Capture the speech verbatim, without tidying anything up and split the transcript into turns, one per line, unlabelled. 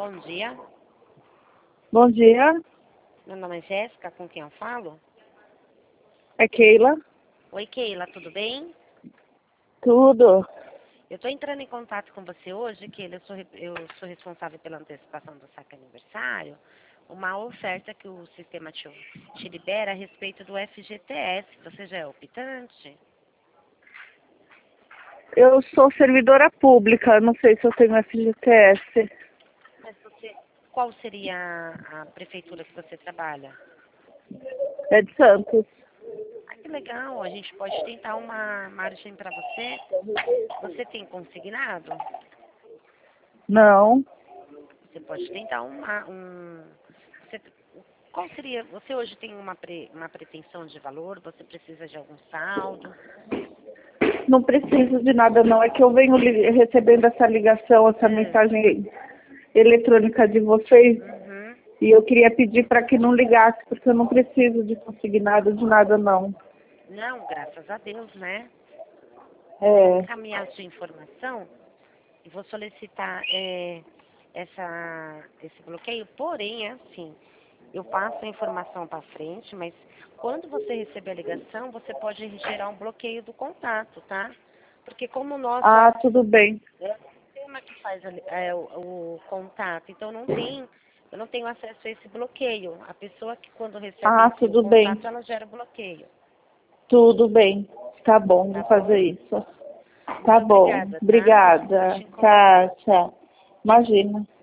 Bom dia.
Bom dia,
Meu nome é Jéssica, com quem eu falo?
é Keila.
Oi, Keila, tudo bem?
Tudo.
Eu estou entrando em contato com você hoje, Keila. Eu sou, re- eu sou responsável pela antecipação do saque aniversário. Uma oferta que o sistema te, te libera a respeito do F G T S. Você já é optante?
Eu sou servidora pública, não sei se eu tenho F G T S.
Mas você, qual seria a, a prefeitura que você trabalha?
É de Santos.
Ah, que legal. A gente pode tentar uma margem para você. Você tem consignado?
Não,
Você pode tentar uma, um... Você, qual seria... Você hoje tem uma, pre, uma pretensão de valor? Você precisa de algum saldo?
não preciso de nada não. É que eu venho li- recebendo essa ligação, essa
É.
mensagem eletrônica de vocês
Uhum.
e eu queria pedir para que não ligasse, porque eu não preciso de consignado de nada não.
Não, graças a Deus, né? Vou
É.
encaminhar a sua informação e vou solicitar é, essa, esse bloqueio. Porém, é assim, eu passo a informação para frente, mas quando você receber a ligação, você pode gerar um bloqueio do contato, tá? Porque como nós
Ah,
somos
tudo bem.
é o sistema que faz ali, é, o, o contato, então não tem, eu não tenho acesso a esse bloqueio. A pessoa que quando recebe
Ah,
esse, o
tudo bem.
contato, ela gera o bloqueio,
Tudo bem. Tá bom,
tá
vou fazer
bom?
isso. Tá
Muito
bom.
obrigada, tá? Deixa
Obrigada.
eu
Tá, tchau. Imagina.